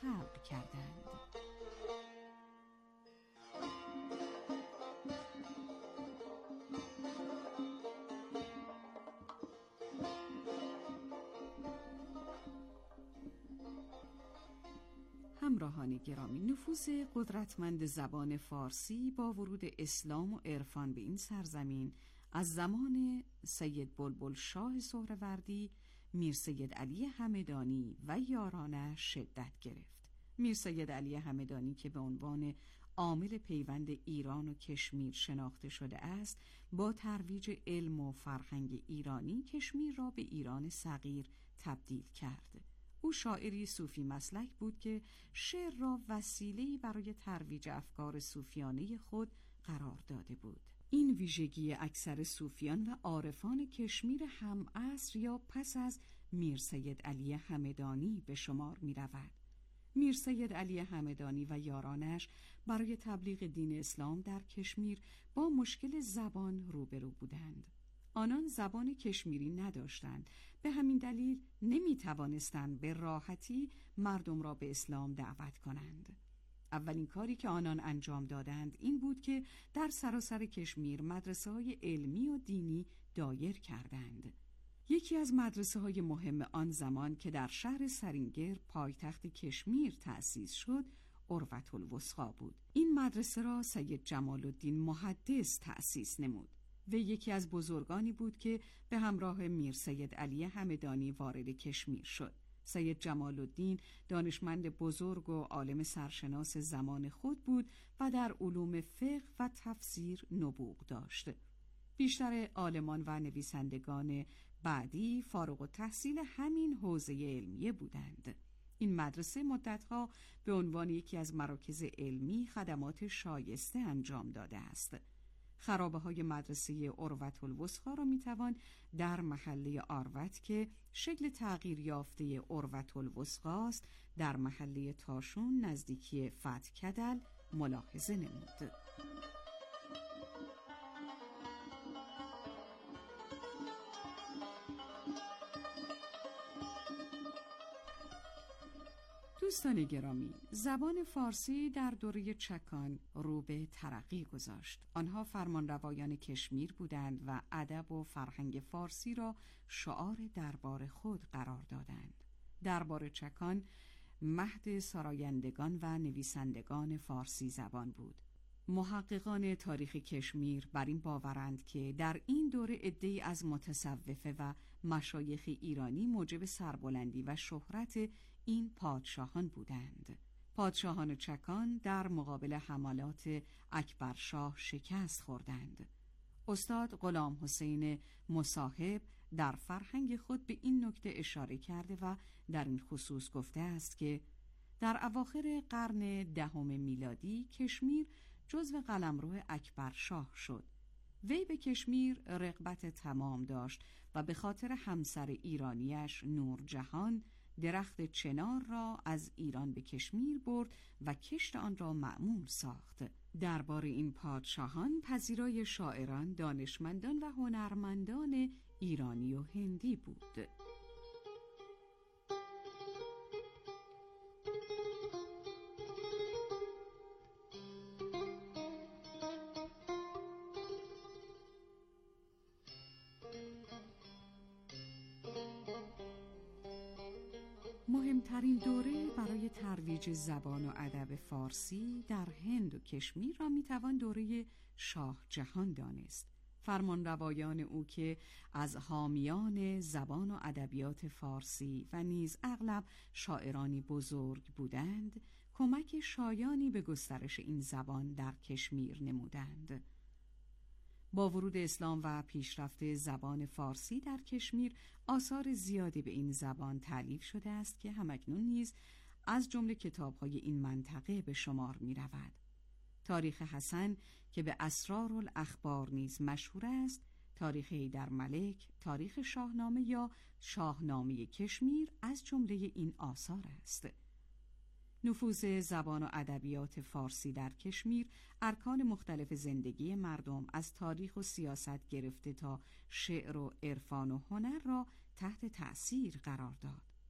خلق کردند. همراهان گرامی، نفوذ قدرتمند زبان فارسی با ورود اسلام و عرفان به این سرزمین از زمان سید بلبل شاه سهروردی، میر سید علی همدانی و یارانش شدت گرفت. میر سید علی همدانی که به عنوان عامل پیوند ایران و کشمیر شناخته شده است، با ترویج علم و فرهنگ ایرانی کشمیر را به ایران صغیر تبدیل کرد. او شاعری صوفی مسلک بود که شعر را وسیله‌ای برای ترویج افکار صوفیانه خود قرار داده بود. این ویژگی اکثر صوفیان و عارفان کشمیر هم عصر یا پس از میر سید علی همدانی به شمار می رود. میر سید علی همدانی و یارانش برای تبلیغ دین اسلام در کشمیر با مشکل زبان روبرو بودند. آنان زبان کشمیری نداشتند، به همین دلیل نمی توانستند به راحتی مردم را به اسلام دعوت کنند. اولین کاری که آنان انجام دادند این بود که در سراسر کشمیر مدرسه‌های علمی و دینی دایر کردند. یکی از مدرسه‌های مهم آن زمان که در شهر سرینگر پایتخت کشمیر تأسیس شد، اروةالوثقی بود. این مدرسه را سید جمال الدین محدث تأسیس نمود. و یکی از بزرگانی بود که به همراه میر سید علی همدانی وارد کشمیر شد. سید جمال الدین دانشمند بزرگ و عالم سرشناس زمان خود بود و در علوم فقه و تفسیر نبوغ داشت. بیشتر عالمان و نویسندگان بعدی فارغ التحصیل همین حوزه علمیه بودند. این مدرسه مدتها به عنوان یکی از مراکز علمی خدمات شایسته انجام داده است. خرابه‌های مدرسه اروةالوثقی را میتوان در محله آروت که شکل تغییر یافته اروةالوثقی است در محله تاشون نزدیکی فتحکدل ملاحظه نمود. دوستان گرامی، زبان فارسی در دوره چکان رو به ترقی گذاشت. آنها فرمانروایان کشمیر بودند و ادب و فرهنگ فارسی را شعار دربار خود قرار دادند. دربار چکان مهد سرایندگان و نویسندگان فارسی زبان بود. محققان تاریخ کشمیر بر این باورند که در این دوره عده‌ای از متصوفه و مشایخ ایرانی موجب سربلندی و شهرت این پادشاهان بودند. پادشاهان چکان در مقابل حملات اکبرشاه شکست خوردند. استاد غلام حسین مصاحب در فرهنگ خود به این نکته اشاره کرده و در این خصوص گفته است که در اواخر قرن 10 میلادی کشمیر جزو قلمرو اکبرشاه شد. وی به کشمیر رغبت تمام داشت و به خاطر همسر ایرانیش نورجهان درخت چنار را از ایران به کشمیر برد و کشت آن را معمول ساخت. دربار این پادشاهان پذیرای شاعران، دانشمندان و هنرمندان ایرانی و هندی بود. مهمترین دوره برای ترویج زبان و ادب فارسی در هند و کشمیر را میتوان دوره شاه جهان دانست. فرمانروایان او که از حامیان زبان و ادبیات فارسی و نیز اغلب شاعرانی بزرگ بودند، کمک شایانی به گسترش این زبان در کشمیر نمودند. با ورود اسلام و پیشرفت زبان فارسی در کشمیر، آثار زیادی به این زبان تألیف شده است که همکنون نیز از جمله کتاب‌های این منطقه به شمار می‌رود. تاریخ حسن که به اسرارالأخبار نیز مشهور است، تاریخ حیدرملک، تاریخ شاهنامه یا شاهنامه کشمیر از جمله این آثار است. نفوذ زبان و ادبیات فارسی در کشمیر ارکان مختلف زندگی مردم از تاریخ و سیاست گرفته تا شعر و عرفان و هنر را تحت تأثیر قرار داد.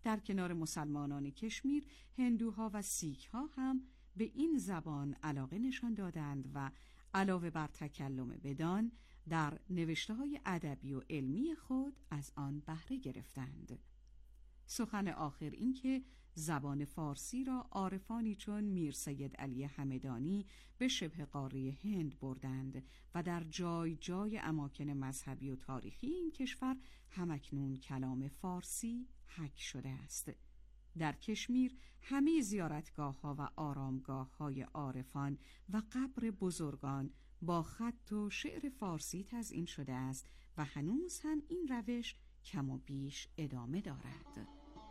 در کنار مسلمانان کشمیر، هندوها و سیکها هم به این زبان علاقه نشان دادند و علاوه بر تکلم بدان، در نوشته‌های ادبی و علمی خود از آن بهره گرفتند. سخن آخر این که زبان فارسی را عارفانی چون میر سید علی همدانی به شبه قاره هند بردند و در جای جای اماکن مذهبی و تاریخی این کشور همکنون کلام فارسی حک شده است. در کشمیر همه زیارتگاه‌ها و آرامگاه‌های عارفان و قبر بزرگان با خط و شعر فارسی تزیین شده است و هنوز هم این روش کم و بیش ادامه دارد.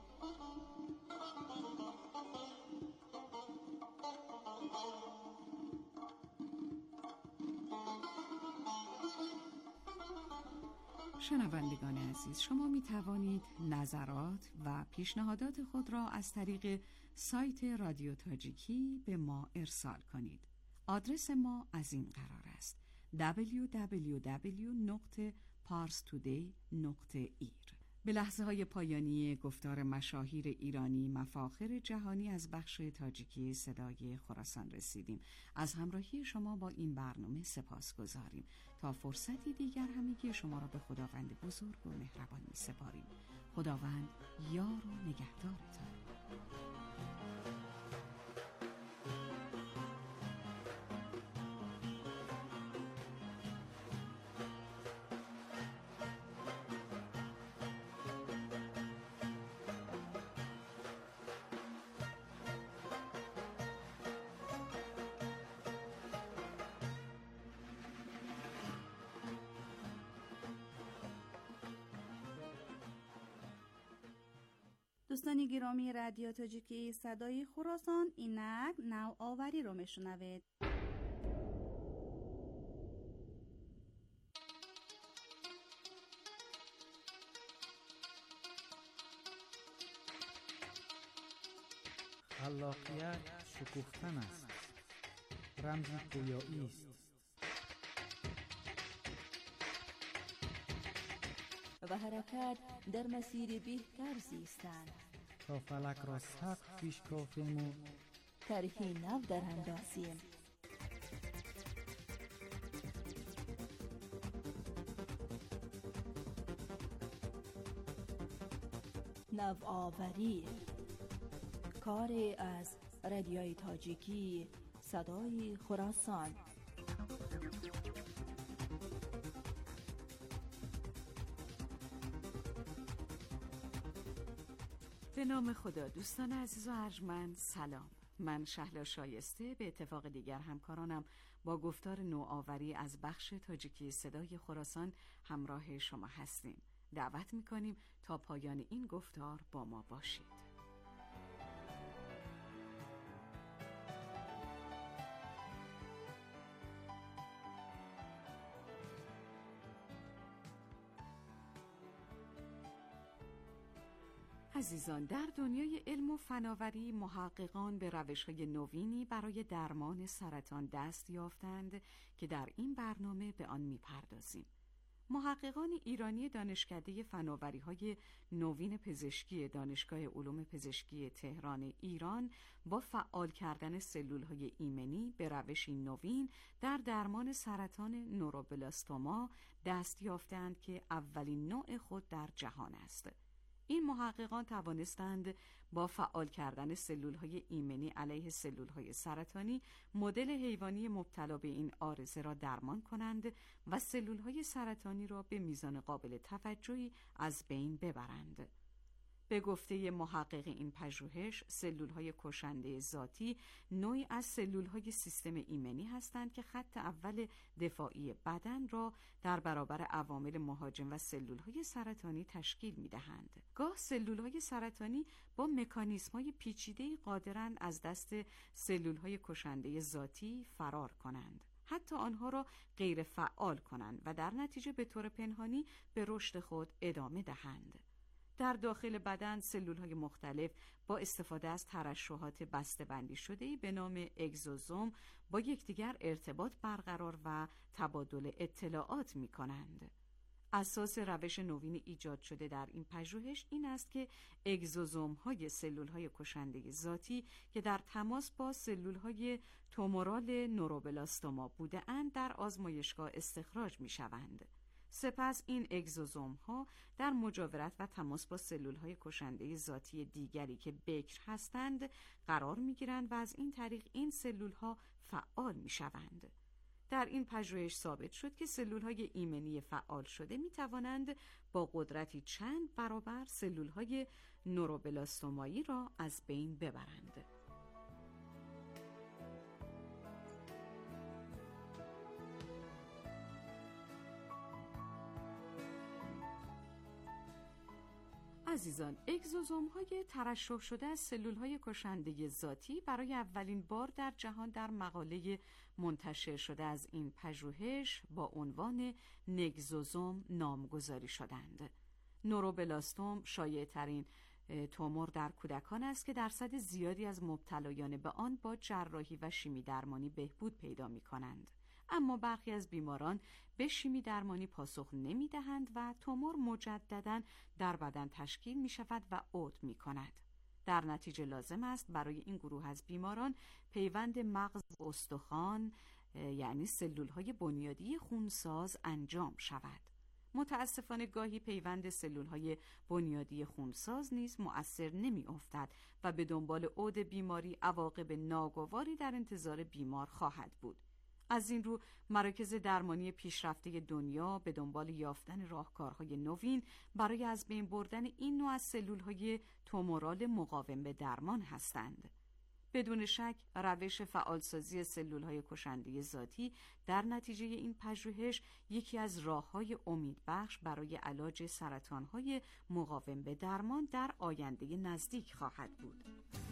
شنوندگان عزیز، شما می توانید نظرات و پیشنهادات خود را از طریق سایت رادیو تاجیکی به ما ارسال کنید. آدرس ما از این قرار است: www.parstoday.ir. به لحظه های پایانی گفتار مشاهیر ایرانی مفاخر جهانی از بخش تاجیکی صدای خراسان رسیدیم. از همراهی شما با این برنامه سپاسگزاریم. تا فرصتی دیگر همگی شما را به خداوند بزرگ و مهربان می سپاریم. خداوند یار و نگهدارتان. دوستان گرامی رادیو تاجیکی صدای خراسان، اینک نوآوری رو میشنوید. خلاقیت شکوفتن است، رمزی پویایی است. و حرکت در مسیر بهتر زیستن تا فلک را سقف پیش کافیم و طرحی نو در اندازیم. نوآوری، کاری از رادیوی تاجیکی صدای خراسان. به نام خدا. دوستان عزیز و ارجمند، سلام. من شهلا شایسته به اتفاق دیگر همکارانم با گفتار نوآوری از بخش تاجیکی صدای خراسان همراه شما هستیم. دعوت میکنیم تا پایان این گفتار با ما باشید. عزیزان، در دنیای علم و فناوری محققان به روش‌های نوینی برای درمان سرطان دست یافتند که در این برنامه به آن می‌پردازیم. محققان ایرانی دانشکده فناوری‌های نوین پزشکی دانشگاه علوم پزشکی تهران ایران با فعال کردن سلول‌های ایمنی به روشی نوین در درمان سرطان نوروبلاستوما دست یافتند که اولین نوع خود در جهان است. این محققان توانستند با فعال کردن سلول‌های ایمنی علیه سلول‌های سرطانی مدل حیوانی مبتلا به این عارضه را درمان کنند و سلول‌های سرطانی را به میزان قابل توجهی از بین ببرند. به گفته محقق این پژوهش، سلول‌های کشنده ذاتی نوعی از سلول‌های سیستم ایمنی هستند که خط اول دفاعی بدن را در برابر عوامل مهاجم و سلول‌های سرطانی تشکیل می‌دهند. گاه سلول‌های سرطانی با مکانیزم‌های پیچیده‌ای قادرند از دست سلول‌های کشنده ذاتی فرار کنند، حتی آنها را غیر فعال کنند و در نتیجه به طور پنهانی به رشد خود ادامه دهند. در داخل بدن سلول‌های مختلف با استفاده از ترشحات بسته‌بندی شده‌ای به نام اگزوزوم با یکدیگر ارتباط برقرار و تبادل اطلاعات می‌کنند. اساس روش نوین ایجاد شده در این پژوهش این است که اگزوزوم‌های سلول‌های کشنده ذاتی که در تماس با سلول‌های تومورال نوروبلاستوما بوده‌اند در آزمایشگاه استخراج می‌شوند. سپس این اگزوزوم‌ها در مجاورت و تماس با سلول‌های کشنده ذاتی دیگری که بکر هستند قرار می‌گیرند و از این طریق این سلول‌ها فعال می‌شوند. در این پژوهش ثابت شد که سلول‌های ایمنی فعال شده می‌توانند با قدرتی چند برابر سلول‌های نوروبلاستومایی را از بین ببرند. عزیزان، اگزوزوم‌های ترشح شده از سلول‌های کشنده ذاتی برای اولین بار در جهان در مقاله منتشر شده از این پژوهش با عنوان نگزوزوم نامگذاری شدند. نوروبلاستوم شایع‌ترین تومور در کودکان است که درصد زیادی از مبتلایان به آن با جراحی و شیمی درمانی بهبود پیدا می‌کنند. اما برخی از بیماران به شیمی درمانی پاسخ نمی‌دهند و تومور مجدداً در بدن تشکیل می‌شود و عود می‌کند. در نتیجه لازم است برای این گروه از بیماران پیوند مغز و استخوان یعنی سلول‌های بنیادی خونساز انجام شود. متاسفانه گاهی پیوند سلول‌های بنیادی خونساز نیز مؤثر نمی‌افتد و به دنبال عود بیماری عواقب ناگواری در انتظار بیمار خواهد بود. از این رو مراکز درمانی پیشرفته دنیا به دنبال یافتن راهکارهای نوین برای از بین بردن این نوع از سلول‌های تومورال مقاوم به درمان هستند. بدون شک روش فعالسازی سلول‌های کشنده ذاتی در نتیجه این پژوهش یکی از راه‌های امیدبخش برای علاج سرطان‌های مقاوم به درمان در آینده نزدیک خواهد بود.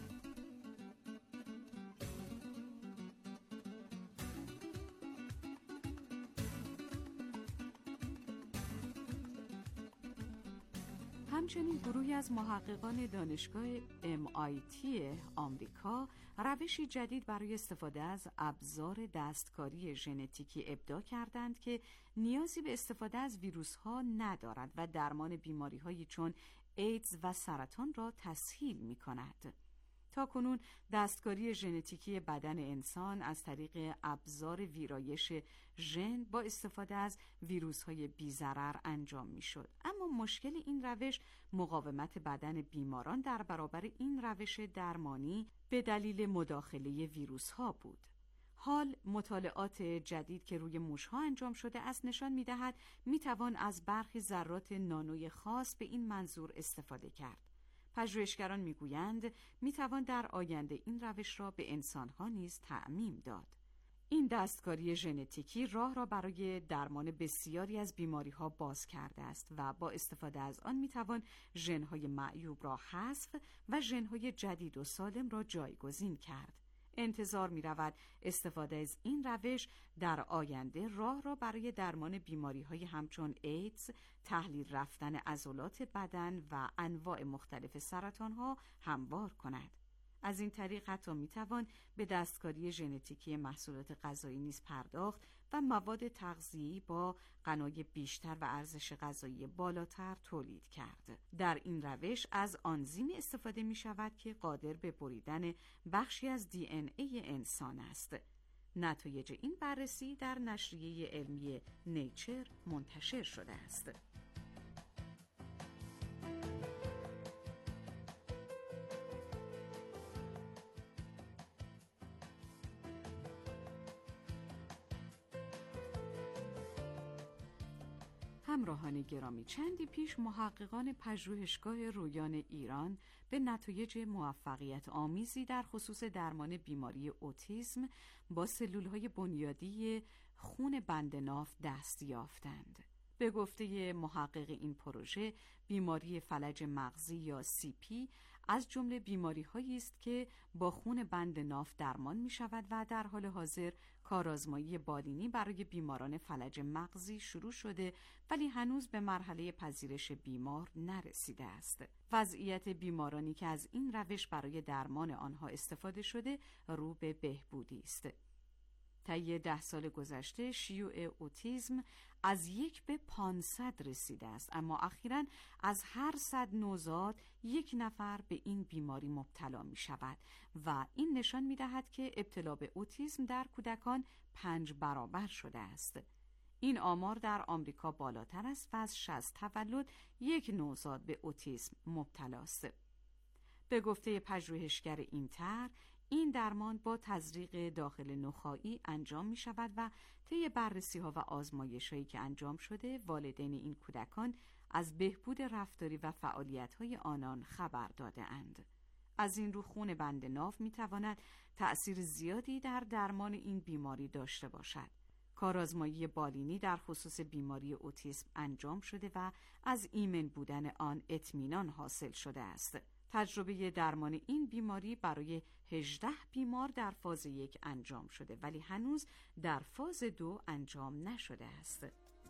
همچنین گروهی از محققان دانشگاه MIT آمریکا روشی جدید برای استفاده از ابزار دستکاری ژنتیکی ابداع کردند که نیازی به استفاده از ویروس‌ها ندارد و درمان بیماری‌هایی چون ایدز و سرطان را تسهیل می‌کند. تاکنون دستکاری ژنتیکی بدن انسان از طریق ابزار ویرایش ژن با استفاده از ویروس‌های بی‌ضرر انجام می‌شد. اما مشکل این روش مقاومت بدن بیماران در برابر این روش درمانی به دلیل مداخله ویروس‌ها بود. حال مطالعات جدید که روی موش‌ها انجام شده است نشان می‌دهد می‌توان از برخی ذرات نانوی خاص به این منظور استفاده کرد. پژوهشگران میگویند میتوان در آینده این روش را به انسانها نیز تعمیم داد. این دستکاری ژنتیکی راه را برای درمان بسیاری از بیماری‌ها باز کرده است و با استفاده از آن میتوان ژن‌های معیوب را حذف و ژن‌های جدید و سالم را جایگزین کرد. انتظار می‌رود استفاده از این روش در آینده راه را برای درمان بیماری‌های همچون ایدز، تحلیل رفتن عضلات بدن و انواع مختلف سرطان‌ها هموار کند. از این طریق حتی می‌توان به دستکاری ژنتیکی محصولات غذایی نیز پرداخت و مواد تغذیه‌ای با غنای بیشتر و ارزش غذایی بالاتر تولید کرد. در این روش از آنزیمی استفاده می‌شود که قادر به بریدن بخشی از DNA انسان است. نتایج این بررسی در نشریه علمی نیچر منتشر شده است. همراهان گرامی، چندی پیش محققان پژوهشگاه رویان ایران به نتایج موفقیت آمیزی در خصوص درمان بیماری اوتیسم با سلول‌های بنیادی خون بند ناف دست یافتند. به گفته محقق این پروژه، بیماری فلج مغزی یا CP از جمله بیماری‌هایی است که با خون بند ناف درمان می‌شود و در حال حاضر کارآزمایی بالینی برای بیماران فلج مغزی شروع شده ولی هنوز به مرحله پذیرش بیمار نرسیده است. وضعیت بیمارانی که از این روش برای درمان آنها استفاده شده رو به بهبودی است. طی 10 سال گذشته شیوع اوتیسم از 1 به 500 رسیده است، اما اخیراً از هر 100 نوزاد 1 نفر به این بیماری مبتلا می شود و این نشان می دهد که ابتلا به اوتیسم در کودکان 5 برابر شده است. این آمار در آمریکا بالاتر است و از 60 تولد 1 نوزاد به اوتیسم مبتلا است. به گفته پژوهشگر این طرح، این درمان با تزریق داخل نخاعی انجام می شود و طی بررسی ها و آزمایش هایی که انجام شده والدین این کودکان از بهبود رفتاری و فعالیت های آنان خبر داده اند. از این رو خون بند ناف می تواند تأثیر زیادی در درمان این بیماری داشته باشد. کارآزمایی بالینی در خصوص بیماری اوتیسم انجام شده و از ایمن بودن آن اطمینان حاصل شده است. تجربه درمان این بیماری برای 18 بیمار در فاز 1 انجام شده ولی هنوز در فاز 2 انجام نشده است.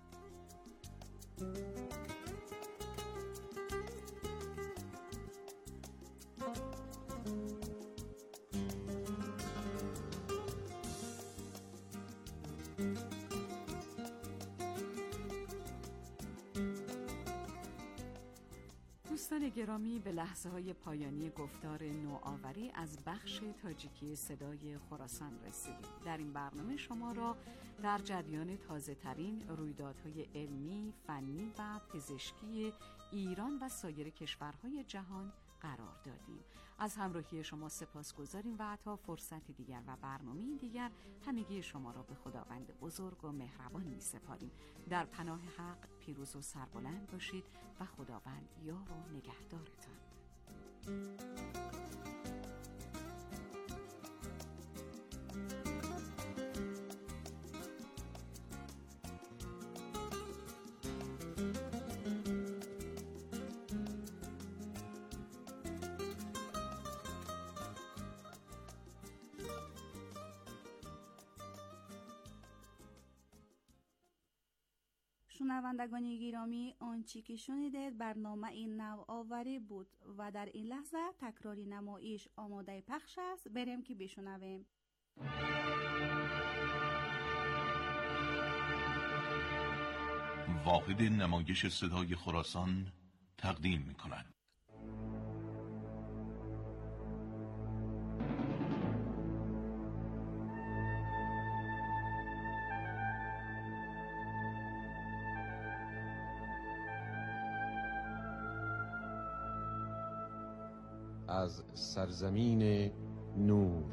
دوستان گرامی، به لحظه های پایانی گفتار نوآوری از بخش تاجیکی صدای خراسان رسیدیم. در این برنامه شما را در جریان تازه ترین رویدادهای علمی، فنی و پزشکی ایران و سایر کشورهای جهان قرار دادیم. از همراهی شما سپاسگزاریم و تا فرصت دیگر و برنامه دیگر همگی شما را به خداوند بزرگ و مهربان می سپاریم. در پناه حق پیروز و سربلند باشید و خداوند یار و نگهدارتان. شنوندگان گرامی، آنچه که شنیدید برنامه این نوآوری بود و در این لحظه تکراری نمایش آماده پخش است. بریم که بشنویم. واحد نمایش صدای خراسان تقدیم می‌کند. از سرزمین نور.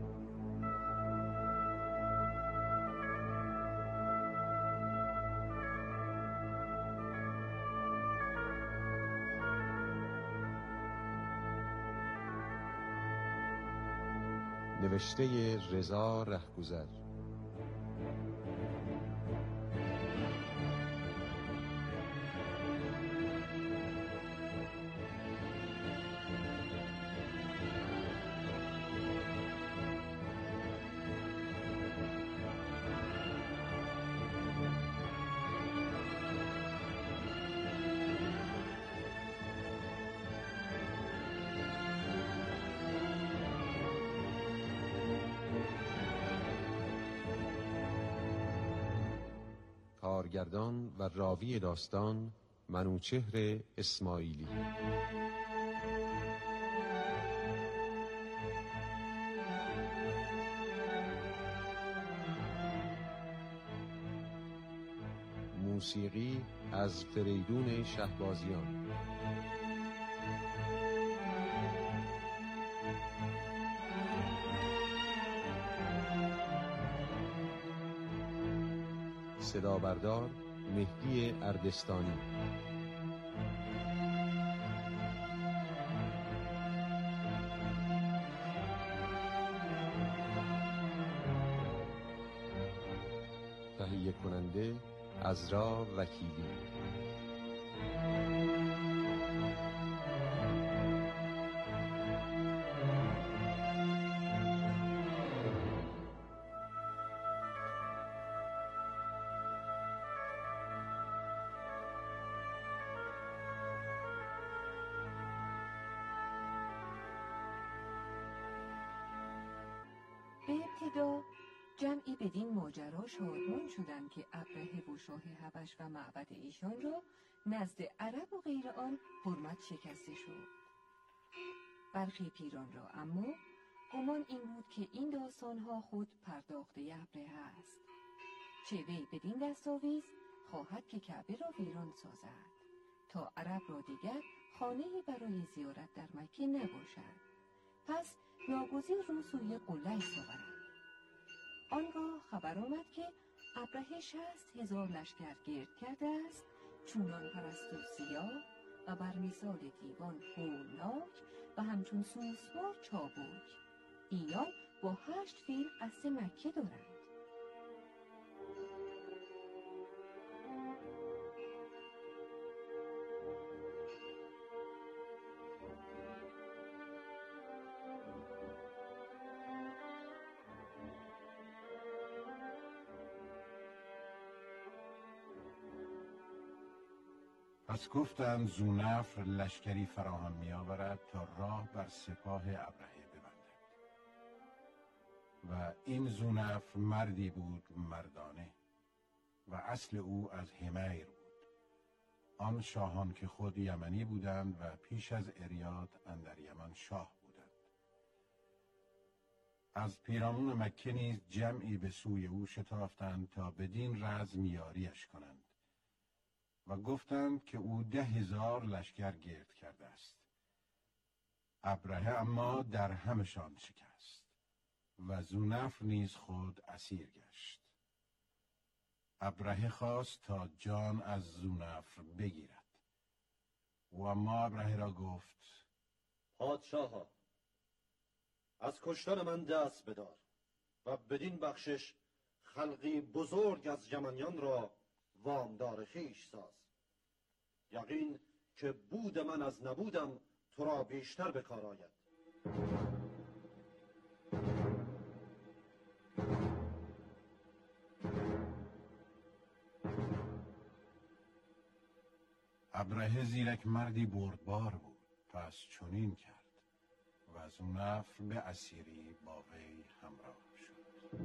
نوشته رضا رهگذر. کارگردان و راوی داستان منوچهر اسماعیلی. موسیقی از فریدون شهبازیان. صدا بردار مهدی اردستانی. تهیه کننده عزرا وکیلی. به ابتدا جمعی بدین ماجرا شادمان شدند که ابرهه و شاه حبش و معبد ایشان را نزد عرب و غیر آن حرمت شکسته شد. برخی پیران را اما گمان این بود که این داستانها خود پرداخته ابرهه است، چه وی بدین دستاویز خواهد که کعبه را ویران سازد تا عرب را دیگر خانه‌ای برای زیارت در مکه نباشد. پس ناگزیر رو سوی قلعه آورد. آنگاه خبر آمد که ابرهه 60,000 لشکر گرد کرده است، چونان پرستو سیاه و بر مثال دیوان هولناک و همچون سوسمار چابک. اینان با 8 فیل قصد مکه دارند. پس گفتند ذونفر لشکری فراهم می آورد تا راه بر سپاه ابرهه ببندد. و این ذونفر مردی بود مردانه و اصل او از حمیر بود، آن شاهان که خود یمنی بودند و پیش از اریاد اندر یمن شاه بودند. از پیرانون مکه نیز جمعی به سوی او شتافتند تا بدین رزم یاریش کنند و گفتند که او 10,000 لشکر گرد کرده است. ابرهه اما در همشان شکست و ذونفر نیز خود اسیر گشت. ابرهه خواست تا جان از ذونفر بگیرد و اما ابرهه را گفت: پادشاها، از کشتن من دست بدار و بدین بخشش خلقی بزرگ از یمنیان را وامدار خویش ساز. یقین که بود من از نبودم تو را بیشتر به کار آید. ابرهه زیرک مردی بردبار بود، پس چنین کرد و ذونفر به اسیری با وی همراه شد.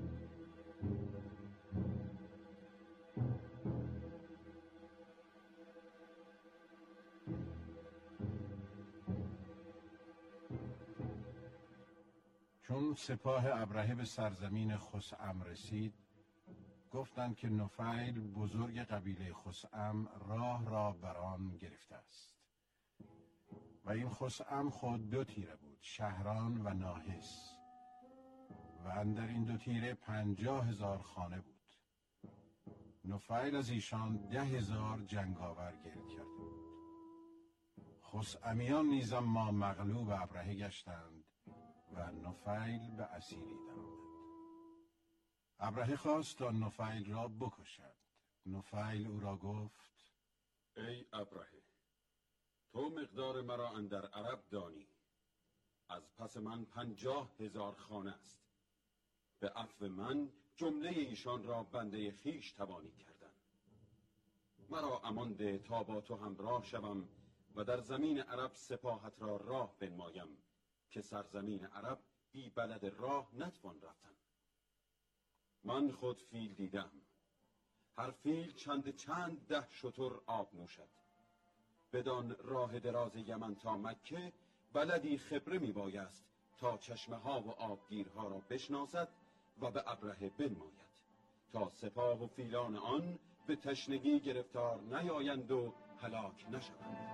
چون سپاه ابرهه به سرزمین خثعم رسید، گفتند که نفیل بزرگ قبیله خثعم راه را بر آن گرفته است. و این خثعم خود 2 تیره بود، شهران و ناحس، و اندر این 2 تیره 50,000 خانه بود. نفیل از ایشان 10,000 جنگاور گرد کرده بود. خثعمیان نیز اما مغلوب ابرهه گشتند و نفیل به اسیری درآمد. ابرهه خواست تا نفیل را بکشد. نفیل او را گفت: ای ابرهه، تو مقدار مرا اندر عرب دانی. از پس من 50,000 خانه است. به عفو من جمله ایشان را بنده خویش توانی کردن. مرا امان ده تا با تو همراه شوم و در زمین عرب سپاهت را راه بنمایم که سرزمین عرب بی بلد راه نتوان رفتن. من خود فیل دیدم. هر فیل چند 10 شتر آب نوشد. بدان راه دراز یمن تا مکه بلدی خبره می بایست تا چشمه ها و آبگیرها را بشناسد و به ابرهه بنماید تا سپاه و فیلان آن به تشنگی گرفتار نیایند و هلاک نشوند.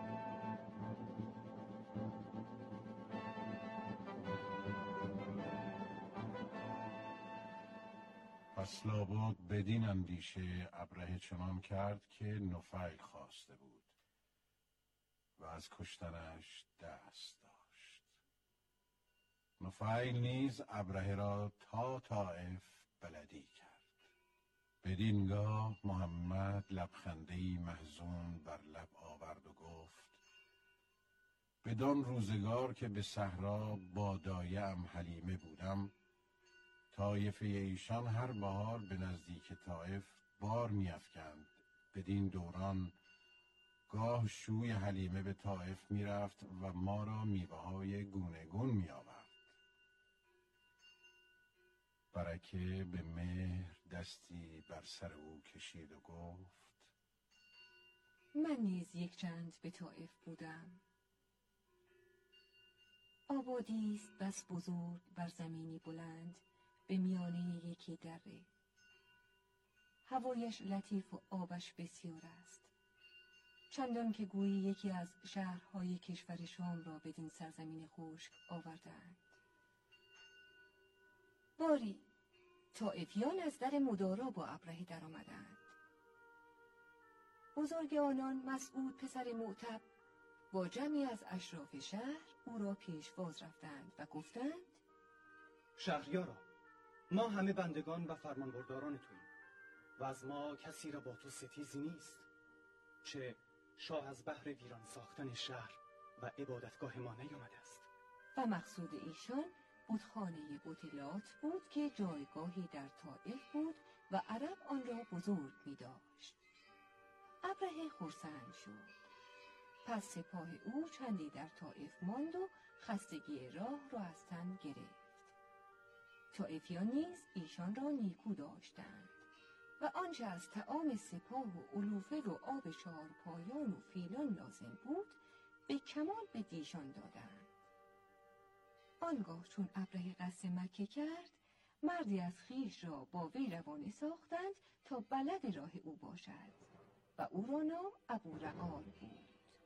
پس لابد بدین اندیشه ابرهه چنان کرد که نفیل خواسته بود و از کشتنش دست داشت. نفیل نیز ابرهه را تا طائف بلدی کرد. بدینگاه محمد لبخنده‌ای محزون بر لب آورد و گفت: بدان روزگار که به صحرا با دایه‌ام حلیمه بودم، طایفه ایشان هر بهار به نزدیک طائف بار می‌افکند. بدین دوران گاه شوی حلیمه به طائف می‌رفت و ما را میوه‌های گوناگون می‌آورد. برکه به مهر دستی بر سر او کشید و گفت: من نیز یک چند به طائف بودم. آبادی است بس بزرگ بر زمینی بلند به میانه یکی دره. هوایش لطیف و آبش بسیار است، چندان که گویی یکی از شهرهای کشور شام را بدین سرزمین خشک آوردند. باری طائفیان از در مدارا با ابرهه در آمدند. بزرگ آنان مسعود پسر معتب با جمعی از اشراف شهر او را پیشواز رفتند و گفتند: شهریارا، ما همه بندگان و فرمانبرداران توییم و از ما کسی را با تو ستیزی نیست، چه شاه از بحر ویران ساختن شهر و عبادتگاه ما نیامده است. و مقصود ایشان بتخانه بوتلات بود که جایگاهی در طائف بود و عرب آن را بزرگ می داشت. ابرهه خرسند شد. پس سپاه او چندی در طائف ماند و خستگی راه را از تن گرفت. طائفیان نیز ایشان را نیکو داشتند و آنچه از طعام سپاه و علوفه و آب چارپایان و فیلان لازم بود به کمال به دیشان دادند. آنگاه چون ابرهه قصد مکه کرد، مردی از خویش را با وی روانه ساختند تا بلد راه او باشد و او را نام ابورقال بود.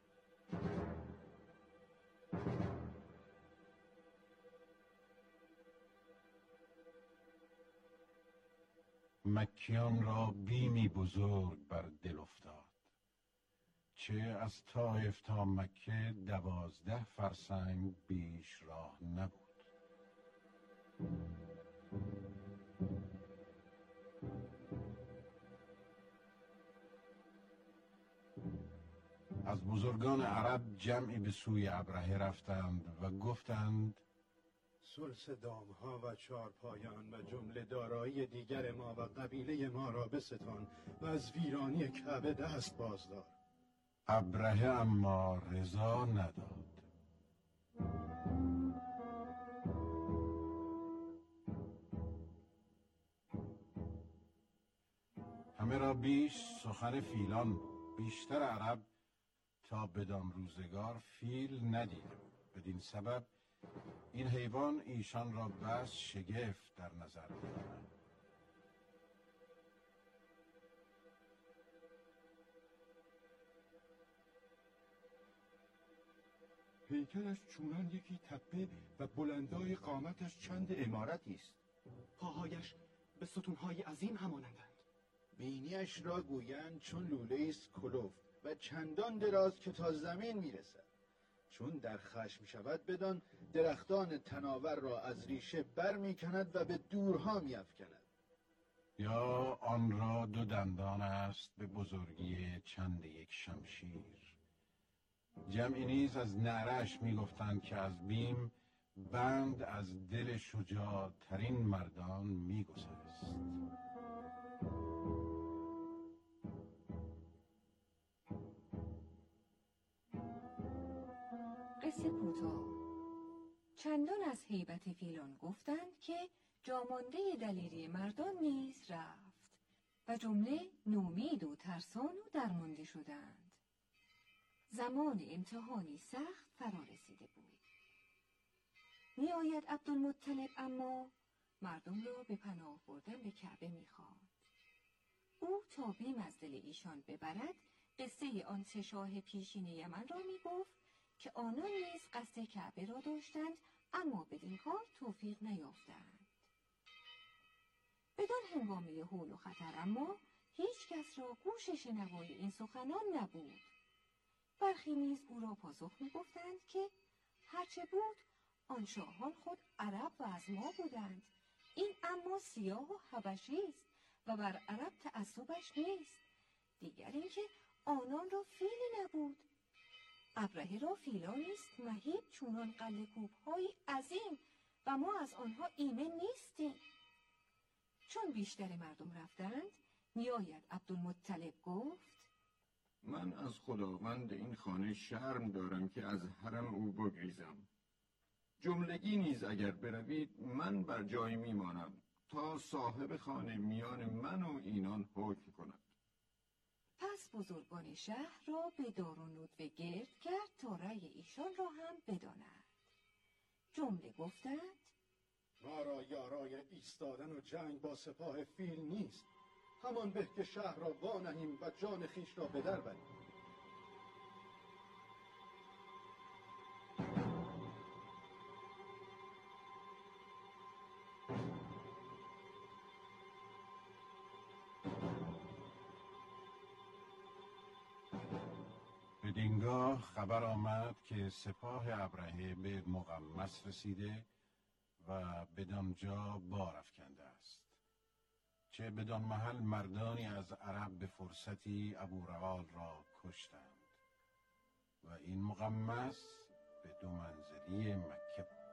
مکیان را بیمی بزرگ بر دل افتاد، چه از طائف تا مکه 12 فرسنگ بیش راه نبود. از بزرگان عرب جمعی به سوی ابرهه رفتند و گفتند: ثلث دامها و چارپایان و جمله دارایی دیگر ما و قبیله ما را بستان و از ویرانی کعبه دست بازدار. ابرهه اما رضا نداد. همه را بیش سخن فیلان بود. بیشتر عرب تا بدان روزگار فیل ندیده بود. بدین سبب این حیوان ایشان را بس شگفت در نظر می‌آمد. پیکرش چونان یکی تپه و بلندای قامتش چند عمارتی است. پاهایش به ستونهای عظیم همانندند. بینیش را گویند چون لوله است کلفت و چندان دراز که تا زمین میرسد. چون در خشم شود بدان درختان تناور را از ریشه بر میکند و به دورها میافکند. یا آن را 2 دندان است به بزرگی چند یک شمشیر. جمعی نیز از نعره‌اش میگفتند که از بیم بند از دل شجاع ترین مردان میگسست. قصه کوتاه. چندان از هیبت فیلان گفتند که جامانده دلیری مردان نیز رفت و جمله نومید و ترسان و درمانده شدند. زمان امتحانی سخت فرا رسیده بود. میآید عبدالمطلب اما مردم را به پناه بردن به کعبه می‌خواند. او تا بیم از دل ایشان ببرد قصه آن 3 شاه پیشین یمن را میگفت که آنان نیز قصد کعبه را داشتند اما بدین کار توفیق نیافتند. بدان هنگامه هول و خطر اما هیچ کس را گوش شنوای این سخنان نبود. برخی نیز او را پاسخ می‌گفتند که هرچه بود آن شاهان خود عرب و از ما بودند. این اما سیاه و حبشی است و بر عرب تعصبش نیست. دیگر اینکه آنان را فیلی نبود. ابرهه را فیلانی است مهیب چونان قلعه کوب‌های عظیم و ما از آنها ایمن نیستیم. چون بیشتر مردم رفتند میآید عبدالمطلب گفت: من از خداوند این خانه شرم دارم که از حرم او بگریزم. جملگی نیز اگر بروید من بر جای میمانم تا صاحب خانه میان من و اینان حکم کند. پس بزرگان شهر را به دارالنود و گرد کرد تا رأی ایشان را هم بدانند. جمله گفتند: ما را یارای ایستادن و جنگ با سپاه فیل نیست. همان به که شهر را وانهیم و جان خیش را به در بریم. بدینگاه خبر آمد که سپاه ابرهه به مقمص رسیده و بدانجا بار افکنده است. چه بدان محل مردانی از عرب به فرصتی ابورقال را کشتند و این مقمص به 2 منزلی مکه بود.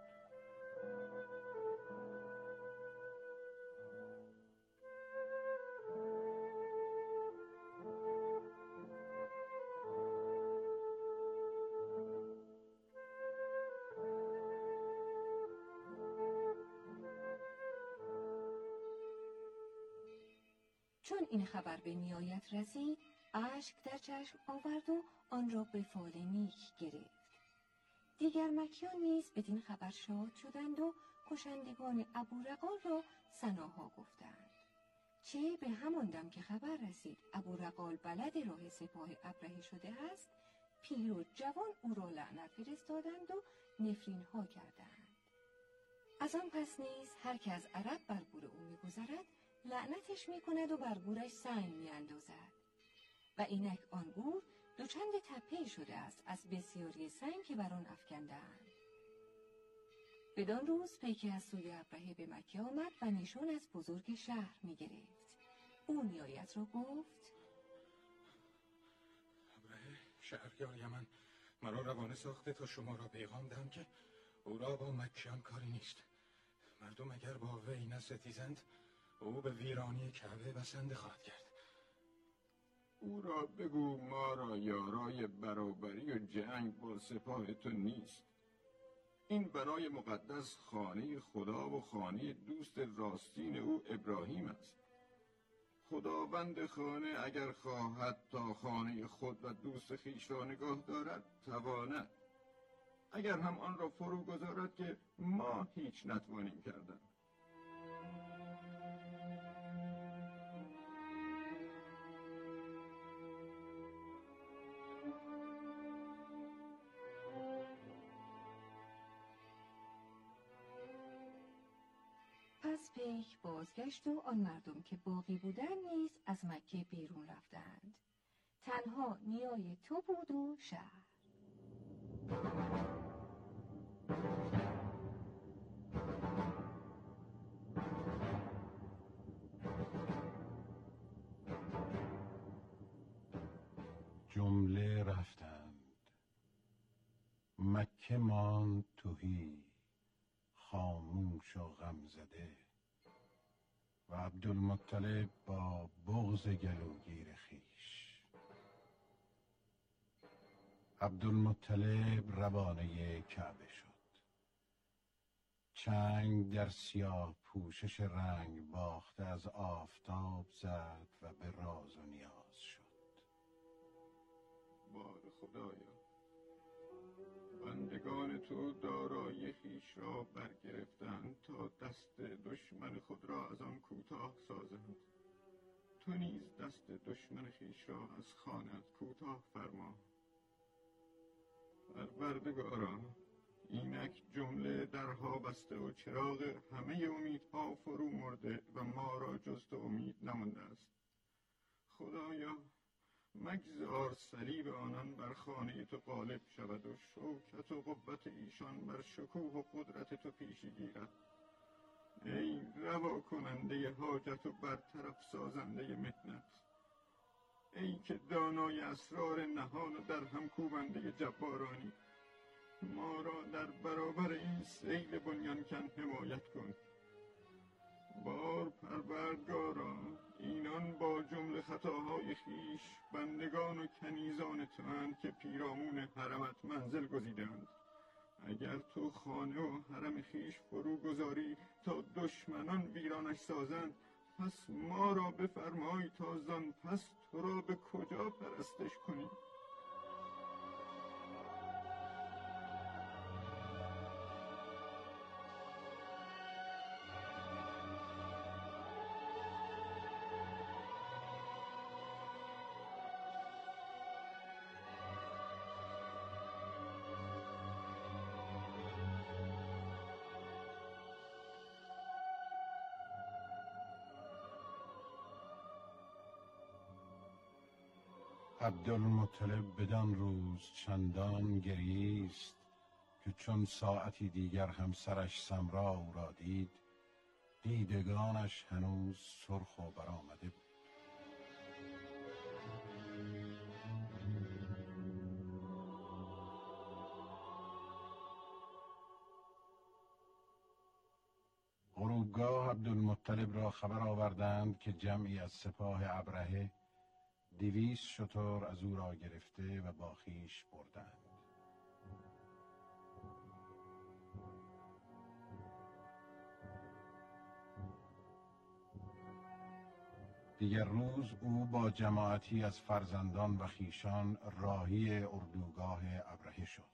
چون این خبر به نیایت رسید، اشک در چشم آورد و آن را به فال نیک گرفت. دیگر مکیان نیز بدین خبر شاد شدند و کشندگان ابورقال را ثناها گفتند. چه به همان دم که خبر رسید ابورقال بلد راه سپاه ابرهه شده است، پیر و جوان او را لعنت فرستادند و نفرین ها کردند. از آن پس نیز هر که از عرب بر گور او می‌گذرد لعنتش می‌کند و بر گورش سنگ می‌اندازد. و اینک آن گور 2 تپه شده است از بسیاری سنگ که بر آن افکنده‌اند. بدان روز پیکی از سوی ابرهه به مکه آمد و نشان از بزرگ شهر می‌گرفت. او نیایت را گفت: ابرهه شهریار یمن مرا روانه ساخته تا شما را پیغام دهم که او را با مکیان کاری نیست. مردم اگر با وی نستیزند او به ویرانی کعبه بسنده خواهد کرد. او را بگو ما را یارای برابری و جنگ با سپاه تو نیست. این بنای مقدس خانه خدا و خانه دوست راستین او ابراهیم است. خداوند خانه اگر خواهد تا خانه خود و دوست خویش را نگاه دارد تواند، اگر هم آن را فرو گذارد که ما هیچ نتوانیم کردن. پس پیک بازگشت و آن مردم که باقی بودند نیز از مکه بیرون رفتند. تنها نیای تو بود و شهر. جمله رفتند. مکه ماند تهی، خاموش و غمزده و عبدالمطلب با بغض گلوگیر خویش. عبدالمطلب روانه کعبه شد. چنگ در سیاه پوشش رنگ باخته از آفتاب زد و به راز و نیاز شد. بار خدایا، بندگان تو دارایی خویش را برگرفتند تا دست دشمن خود را از آن کوتاه سازند. تو نیز دست دشمن خویش را از خانه‌ات کوتاه فرما. پروردگارا، اینک جمله درها بسته و چراغ همه امیدها فرو مرده و ما را جز تو امید نمانده است. خدایا، مگذار صلیب آنان بر خانه تو غالب شود و شوکت و قوت ایشان بر شکوه و قدرت تو پیشی گیرد. ای روا کننده حاجت و برطرف سازنده محنت، ای که دانای اسرار نهان و در هم کوبنده جبارانی، ما را در برابر این سیل بنیانکن حمایت کن. بار پروردگارا، اینان با جمله خطاهای خویش بندگان و کنیزان تو اند که پیرامون حرمت منزل گزیدند اگر تو خانه و حرم خیش فرو گذاری تا دشمنان ویرانش سازند، پس ما را بفرمای تا زان پس تو را به کجا پرستش کنیم؟ عبدالمطلب بدان روز چندان گریست که چون ساعتی دیگر همسرش سمرا او را دید، دیدگانش هنوز سرخ و برآمده بود. غروبگاه عبدالمطلب را خبر آوردند که جمعی از سپاه ابرهه 200 شتر از او را گرفته و با خویش بردند. دیگر روز او با جماعتی از فرزندان و خویشان راهی اردوگاه ابرهه شد.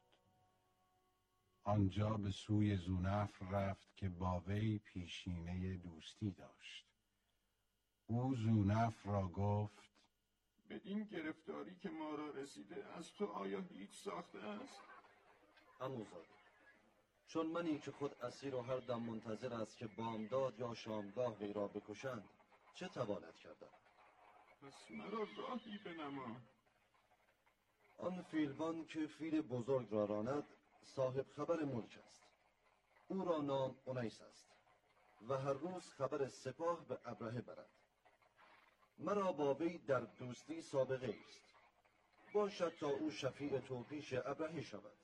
آنجا به سوی ذونفر رفت که با وی پیشینه دوستی داشت. او ذونفر را گفت: بدین گرفتاری که ما را رسیده از تو آیا هیچ ساخته است؟ عموزاده، چون منی که خود اسیر و هر دم منتظر است که بامداد یا شامگاه وی را بکشند، چه تواند کردن؟ پس مرا راهی بنما. آن فیلبان که فیل بزرگ را راند صاحب خبر ملک است. او را نام اونیس است و هر روز خبر سپاه به ابرهه برد. مرا با وی در دوستی سابقه است. باشد تا او شفیع تو پیش ابرهه شود.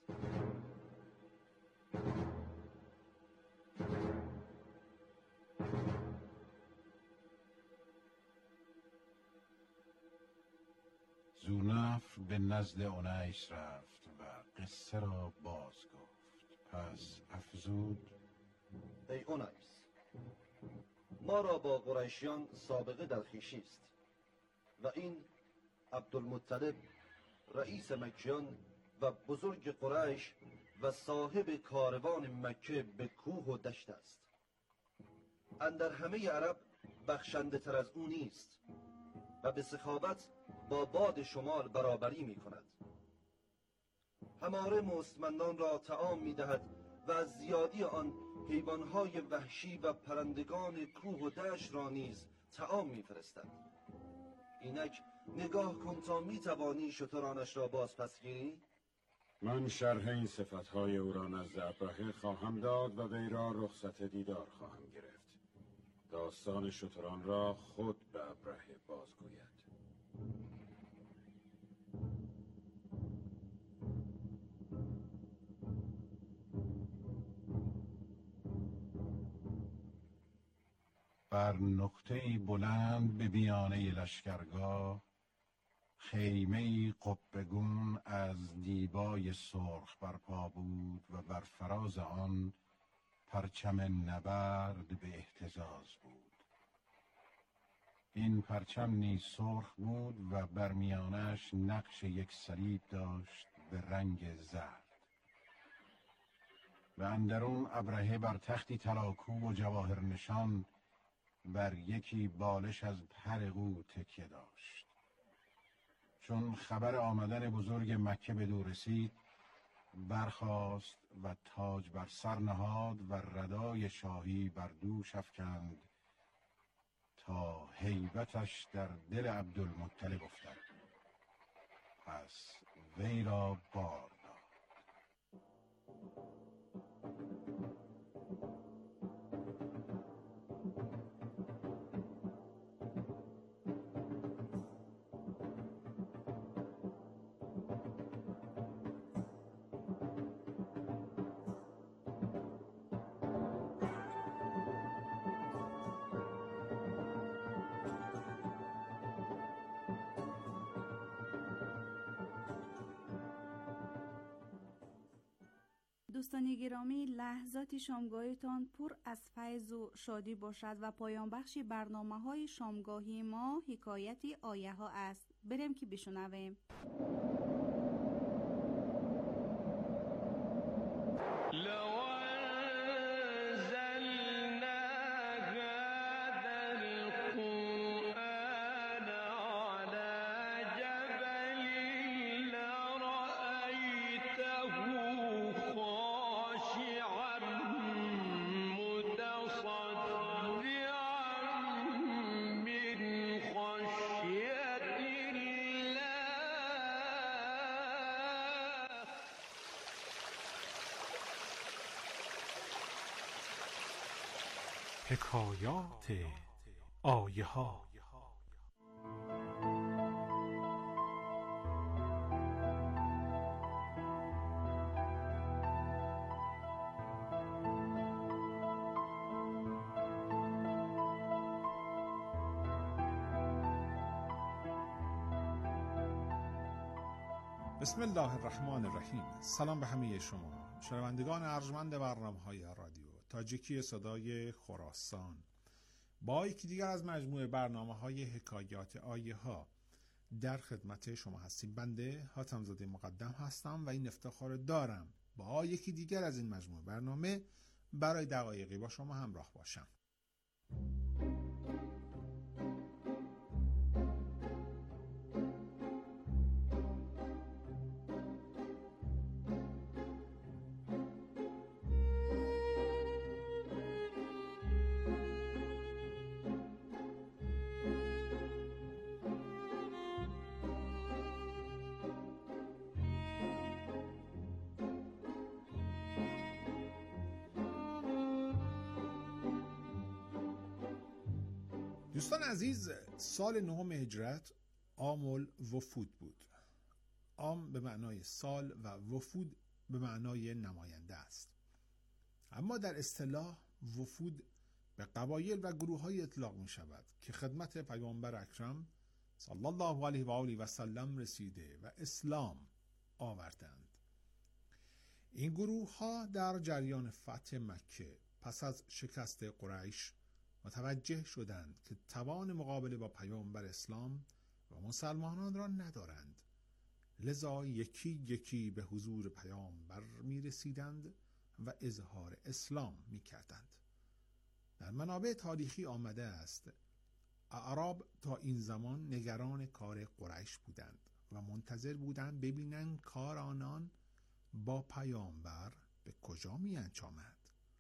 ذونفر به نزد اونیس رفت و قصه را باز گفت. پس افزود: ای اونیس، ما را با قریشیان سابقه در خویشی است و این عبدالمطلب رئیس مکیان و بزرگ قریش و صاحب کاروان مکه به کوه و دشت است. اندر همه عرب بخشنده تر از او نیست و به سخاوت با باد شمال برابری می کند. هماره مستمندان را طعام می دهد و از زیادی آن حیوانهای وحشی و پرندگان کوه و دشت را نیز طعام می فرستد. اینک نگاه کن تا می توانی شترانش را باز پس گیری؟ من شرح این صفتهای او را نزد ابرهه خواهم داد و وی را رخصت دیدار خواهم گرفت. داستان شتران را خود به ابرهه بازگوید. بر نقطه‌ای بلند به میانه لشکرگاه خیمه‌ای قبه‌گون از دیبای سرخ برپا بود و بر فراز آن پرچم نبرد به اهتزاز بود. این پرچم نیز سرخ بود و بر میانش نقش یک صلیب داشت به رنگ زرد. و اندرون ابرهه بر تختی طلاکو و جواهر نشان بر یکی بالش از پرغو تکیه داشت. چون خبر آمدن بزرگ مکه به دو رسید، برخاست و تاج بر سر نهاد و ردای شاهی بر دوش افکند تا هیبتش در دل عبدالمطلب افتاد. پس وی را بار داد. دوستان گرامی، لحظات شامگاهتان پر از فیض و شادی باشد و پایان بخش برنامه‌های شامگاهی ما حکایت آیه ها است. بریم که بشنویم. حکایات آیه ها. بسم الله الرحمن الرحیم. سلام به همه شما شنوندگان ارجمند برنامه‌های رادیو تاجیکی صدای خراسان. با یکی دیگر از مجموعه برنامه‌های حکایات آیه ها در خدمت شما هستیم. بنده حاتم‌زاده مقدم هستم و این افتخار دارم با یکی دیگر از این مجموعه برنامه برای دقایقی با شما همراه باشم. دوستان عزیز، سال 9 هجرت عام الوفود بود. عام به معنای سال و وفود به معنای نماینده است. اما در اصطلاح وفود به قبایل و گروه‌های اطلاق می شود که خدمت پیامبر اکرم صلی الله علیه و آله و سلم رسیده و اسلام آوردند. این گروه‌ها در جریان فتح مکه پس از شکست قریش متوجه شدند که توان مقابله با پیامبر اسلام و مسلمانان را ندارند، لذا یکی یکی به حضور پیامبر می رسیدند و اظهار اسلام می کردند. در منابع تاریخی آمده است اعراب تا این زمان نگران کار قریش بودند و منتظر بودند ببینند کار آنان با پیامبر به کجا می انجامد.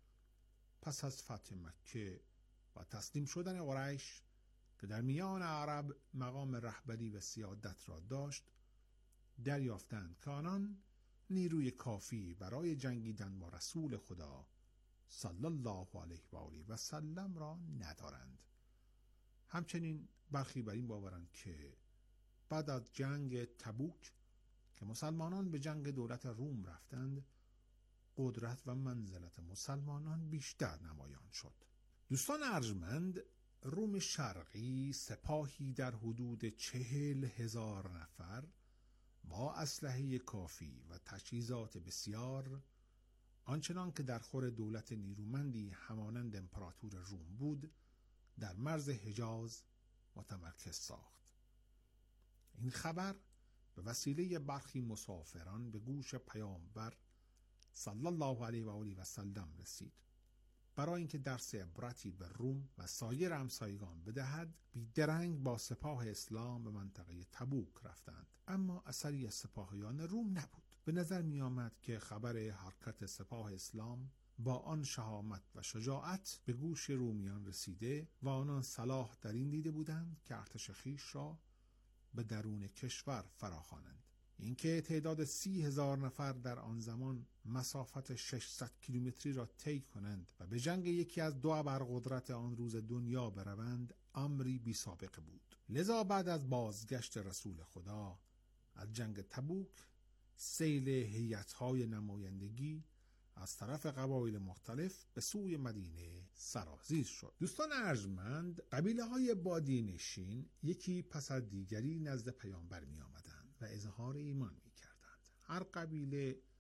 پس از فتح مکه و تسلیم شدن قریش که در میان عرب مقام رهبری و سیادت را داشت، دریافتند که آنان نیروی کافی برای جنگیدن با رسول خدا صلی الله علیه و آله و سلم را ندارند. همچنین برخی بر این باورند که بعد از جنگ تبوک که مسلمانان به جنگ دولت روم رفتند، قدرت و منزلت مسلمانان بیشتر نمایان شد. دوستان ارجمند، روم شرقی سپاهی در حدود 40,000 نفر با اسلحه کافی و تجهیزات بسیار، آنچنان که در خور دولت نیرومندی همانند امپراتور روم بود، در مرز حجاز متمرکز ساخت. این خبر به وسیله برخی مسافران به گوش پیامبر صلی الله علیه و آله و سلم رسید. برای اینکه درس عبرتی به روم و سایر همسایگان بدهد، بیدرنگ با سپاه اسلام به منطقه تبوک رفتند، اما اثری از سپاهیان روم نبود. به نظر می آمد که خبر حرکت سپاه اسلام با آن شهامت و شجاعت به گوش رومیان رسیده و آنان صلاح در این دیده بودند که ارتش خویش را به درون کشور فراخوانند. اینکه تعداد 30,000 نفر در آن زمان مسافت 600 کیلومتری را طی کنند و به جنگ یکی از دو ابرقدرت آن روز دنیا بروند، امری بی سابقه بود. لذا بعد از بازگشت رسول خدا از جنگ تبوک، سیل هیئت‌های نمایندگی از طرف قبایل مختلف به سوی مدینه سرازیر شد. دوستان ارجمند، قبیله‌های بادی‌نشین یکی پس از دیگری نزد پیامبر می آمدند و اظهار ایمان می کردند. هر قبیله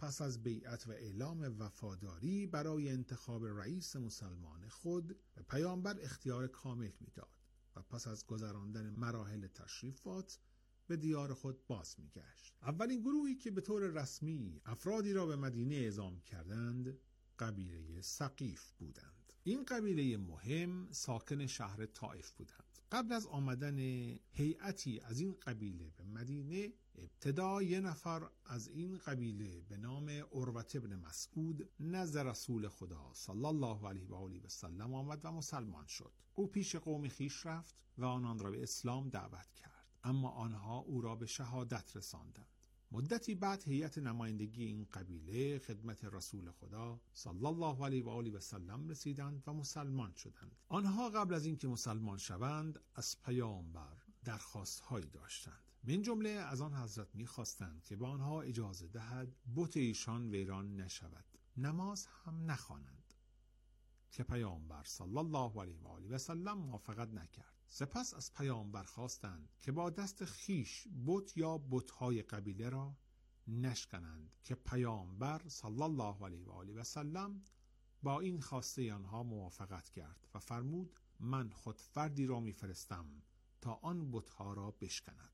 پس از بیعت و اعلام وفاداری برای انتخاب رئیس مسلمان خود به پیامبر اختیار کامل میداد و پس از گذراندن مراحل تشریفات به دیار خود باز میگشت. اولین گروهی که به طور رسمی افرادی را به مدینه اعزام کردند قبیله ثقیف بودند. این قبیله مهم ساکن شهر طائف بودند. قبل از آمدن هیئتی از این قبیله به مدینه، ابتدا یه نفر از این قبیله به نام عروة بن مسعود نزد رسول خدا صلی الله علیه و آله و سلم آمد و مسلمان شد. او پیش قوم خیش رفت و آنان را به اسلام دعوت کرد، اما آنها او را به شهادت رساندند. مدتی بعد هیئت نمایندگی این قبیله خدمت رسول خدا صلی الله علیه و آله و سلم رسیدند و مسلمان شدند. آنها قبل از اینکه مسلمان شوند از پیامبر درخواست‌هایی داشتند. من جمله از آن حضرت می‌خواستند که به آنها اجازه دهد بت ایشان ویران نشود، نماز هم نخوانند، که پیامبر صلی الله علیه و آله و سلم موافقت نکرد. سپس از پیامبر خواستند که با دست خیش بت یا بت‌های قبیله را نشکنند، که پیامبر صلی الله علیه و آله و سلم با این خواسته آنها موافقت کرد و فرمود من خود فردی را می‌فرستم تا آن بت‌ها را بشکند.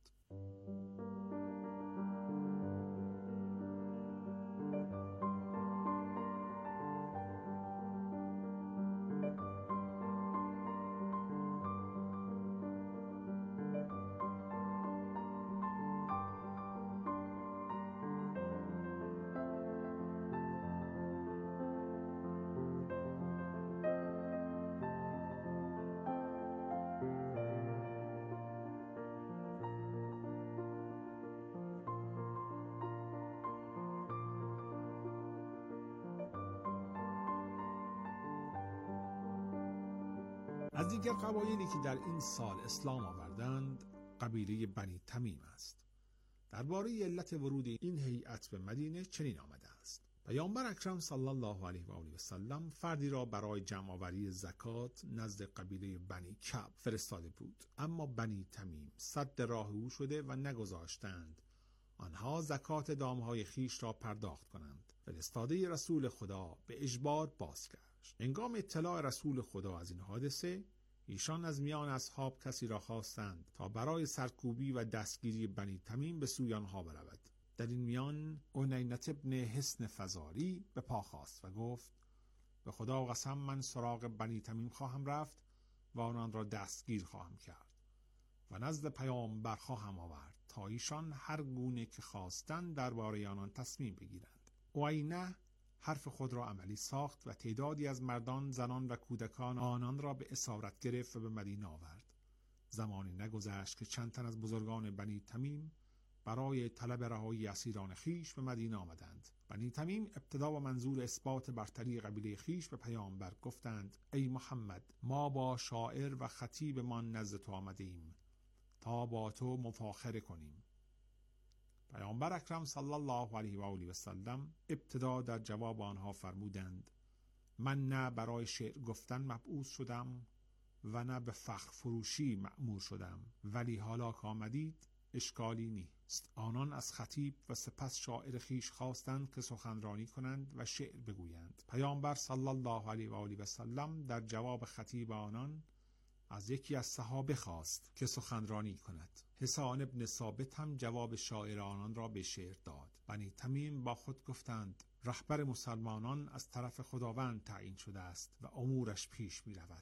از دیگر قبایلی که در این سال اسلام آوردند قبیله بنی تمیم است. درباره علت ورود این هیئت به مدینه چنین آمده است: پیامبر اکرم صلی الله علیه و آله و سلم فردی را برای جمع آوری زکات نزد قبیله بنی کعب فرستاده بود، اما بنی تمیم سد راه او شده و نگذاشتند آنها زکات دامهای خیش را پرداخت کنند. فرستاده رسول خدا به اجبار بازگشت. هنگام اطلاع رسول خدا از این حادثه، ایشان از میان اصحاب کسی را خواستند تا برای سرکوبی و دستگیری بنی تمیم به سوی آنها برود. در این میان عنینة بن حصن فزاری به پا خاست و گفت به خدا قسم من سراغ بنی تمیم خواهم رفت و آنان را دستگیر خواهم کرد و نزد پیامبر خواهم آورد تا ایشان هر گونه که خواستند درباره آنان تصمیم بگیرند. عنینة حرف خود را عملی ساخت و تعدادی از مردان، زنان و کودکان آنان را به اسارت گرفت و به مدینه آورد. زمانی نگذشت که چند تن از بزرگان بنی تمیم برای طلب رهایی اسیران خیش به مدینه آمدند. بنی تمیم ابتدا با منظور اثبات برتری قبیله خیش به پیامبر گفتند ای محمد، ما با شاعر و خطیب من نزد تو آمده ایم تا با تو مفاخره کنیم. پیامبر اکرم صلی الله علیه و آله و سلم ابتدا در جواب آنها فرمودند من نه برای شعر گفتن مبعوث شدم و نه به فخر فروشی مأمور شدم، ولی حالا که آمدید اشکالی نیست. آنان از خطیب و سپس شاعر خیش خواستند که سخنرانی کنند و شعر بگویند. پیامبر صلی الله علیه و آله و سلم در جواب خطیب آنان از یکی از صحابه خواست که سخنرانی کند. حسان ابن ثابت هم جواب شاعر آنان را به شعر داد. بنی تمیم با خود گفتند رهبر مسلمانان از طرف خداوند تعیین شده است و امورش پیش می رود.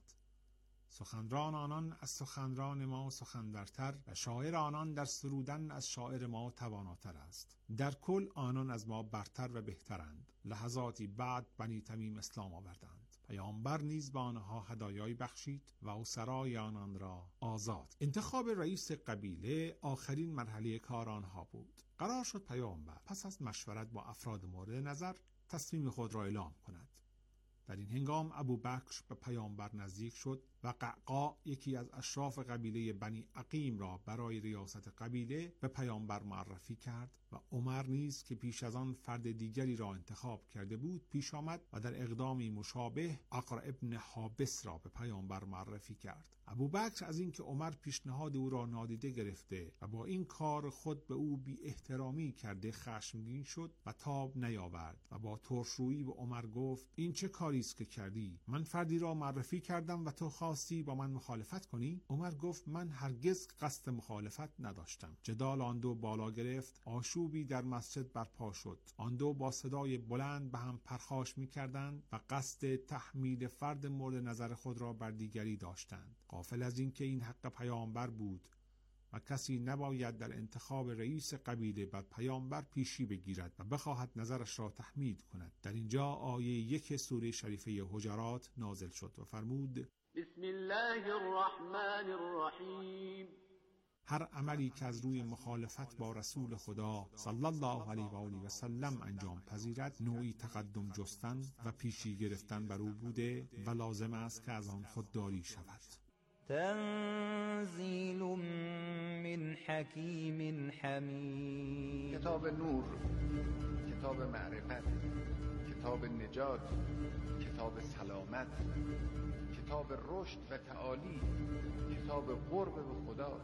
سخنران آنان از سخنران ما سخنورتر و شاعر آنان در سرودن از شاعر ما تواناتر است. در کل آنان از ما برتر و بهترند. لحظاتی بعد بنی تمیم اسلام آوردند. پیامبر نیز به آنها هدایایی بخشید و اسرای آنان را آزاد. انتخاب رئیس قبیله آخرین مرحله کار آنها بود. قرار شد پیامبر پس از مشورت با افراد مورد نظر تصمیم خود را اعلام کند. در این هنگام ابوبکر به پیامبر نزدیک شد و قعقاع یکی از اشراف قبیله بنی عقیم را برای ریاست قبیله به پیامبر معرفی کرد و عمر نیز که پیش از آن فرد دیگری را انتخاب کرده بود پیش آمد و در اقدامی مشابه عقرع ابن حابس را به پیامبر معرفی کرد. ابوبکر از اینکه عمر پیشنهاد او را نادیده گرفته و با این کار خود به او بی احترامی کرده خشمگین شد و تاب نیاورد و با ترشرویی به عمر گفت این چه کاری است که کردی؟ من فردی را معرفی کردم و تو خواستی با من مخالفت کنی؟ عمر گفت من هرگز قصد مخالفت نداشتم. جدال آن دو بالا گرفت، آشوبی در مسجد برپا شد. آن دو با صدای بلند به هم پرخاش می‌کردند و قصد تحمیل فرد مورد نظر خود را بر دیگری داشتند. غافل از اینکه این حق پیامبر بود و کسی نباید در انتخاب رئیس قبیله بر پیامبر پیشی بگیرد و بخواهد نظرش را تحمیل کند. در اینجا آیه 1 سوره شریفه حجرات نازل شد و فرمود بسم الله الرحمن الرحیم. هر عملی که از روی مخالفت با رسول خدا صلی الله علیه و آله و سلم انجام پذیرد نوعی تقدم جستن و پیشی گرفتن بر او بوده و لازم است که از آن خودداری شود. تنزیل من حکیم حمید. کتاب نور، کتاب معرفت، کتاب نجات، کتاب سلامت، کتاب رشد و تعالی، کتاب قرب به خدا.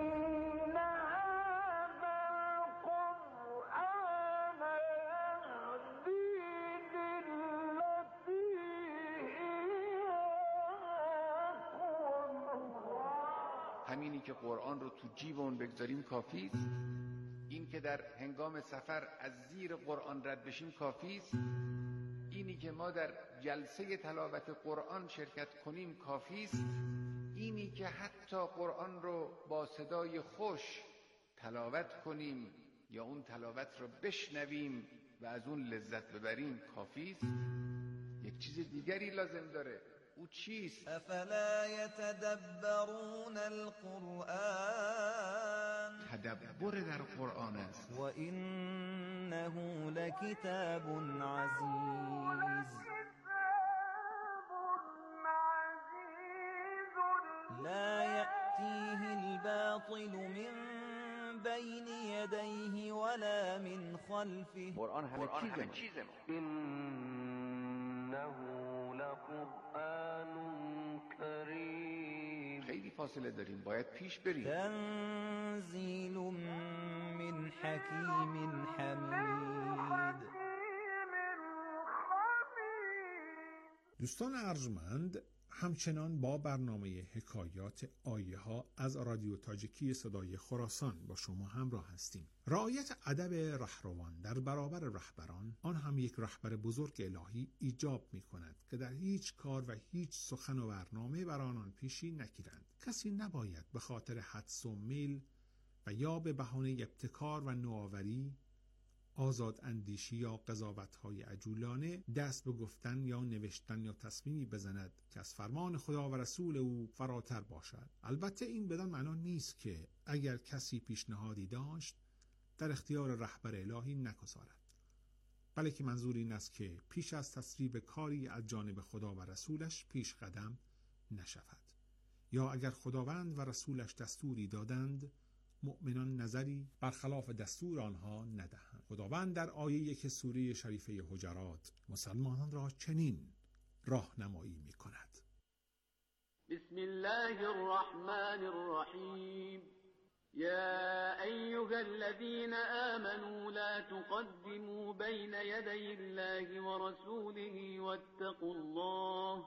همینی که قرآن رو تو جیبمون بگذاریم کافی است. این که در هنگام سفر از زیر قرآن رد بشیم کافی است. اینی که ما در جلسه تلاوت قرآن شرکت کنیم کافی است. اینی که حتی قرآن رو با صدای خوش تلاوت کنیم یا اون تلاوت رو بشنویم و از اون لذت ببریم کافی است. یک چیز دیگری لازم داره. او چیست؟ افلا یتدبرون القرآن. تدبر در قرآن است. و انه لکتاب عزیز لا یأتیه الباطل من بین یدیه ولا من خلفه. قرآن همه چیز ما. انه لقرآن کریم. خیلی فاصله داریم، باید پیش بریم. تنزیل من حکیم حمید. دوستان ارجمند، همچنان با برنامه حکایات آیه ها از رادیو تاجیکی صدای خراسان با شما همراه هستیم. رعایت ادب رهروان در برابر رهبران، آن هم یک رهبر بزرگ الهی، ایجاب می کند که در هیچ کار و هیچ سخن و برنامه بر آنان پیشی نگیرند. کسی نباید به خاطر حدس و میل و یا به بهانه ابتکار و نوآوری، آزاد اندیشی یا قضاوت‌های عجولانه دست به گفتن یا نوشتن یا تصمیمی بزند که از فرمان خدا و رسول او فراتر باشد. البته این بدان معنا نیست که اگر کسی پیشنهادی داشت در اختیار رهبر الهی نگذارد، بلکه منظور این است که پیش از تصویب کاری از جانب خدا و رسولش پیش قدم نشود، یا اگر خداوند و رسولش دستوری دادند مؤمنان نظری برخلاف دستور آنها ندهند. خداوند در آیه 1 سوره شریفه حجرات مسلمانان را چنین راهنمایی می کند: بسم الله الرحمن الرحیم. یا ایها الذین آمنوا لا تقدموا بین یدی الله ورسوله واتقوا الله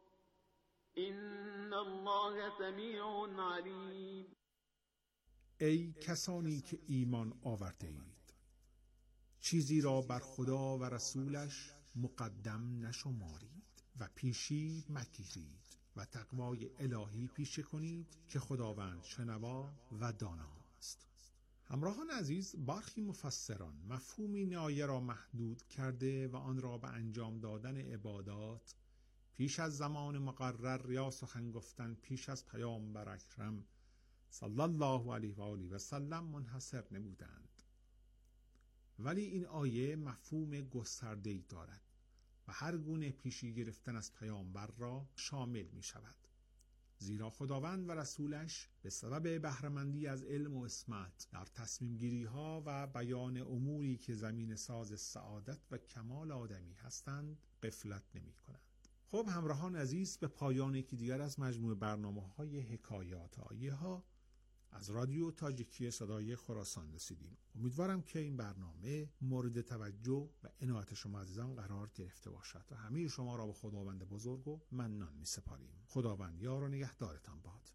ان الله سمیع علیم. ای کسانی که ایمان آورده اید، چیزی را بر خدا و رسولش مقدم نشمارید و پیشی مگیرید و تقوای الهی پیشه کنید که خداوند شنوا و دانا است. همراهان عزیز، برخی مفسران مفهوم این آیه را محدود کرده و آن را به انجام دادن عبادات پیش از زمان مقرر یا سخن گفتن پیش از پیامبر اکرم صلی الله علیه و آله و سلم منحصر نمودند. ولی این آیه مفهوم گسترده‌ای دارد و هر گونه پیشی گرفتن از پیامبر را شامل می شود، زیرا خداوند و رسولش به سبب بهره‌مندی از علم و حکمت در تصمیم گیری ها و بیان اموری که زمین ساز سعادت و کمال آدمی هستند غفلت نمی کنند. خب همراهان عزیز، به پایان یکی دیگر از مجموعه برنامه‌های حکایات آیه‌ها از رادیو تاجیکی صدای خراسان رسیدیم. امیدوارم که این برنامه مورد توجه و عنایت شما عزیزان قرار گرفته باشد و همه شما را به خداوند بزرگ و منان می‌سپاریم. خداوند یار و نگهدارتان باد.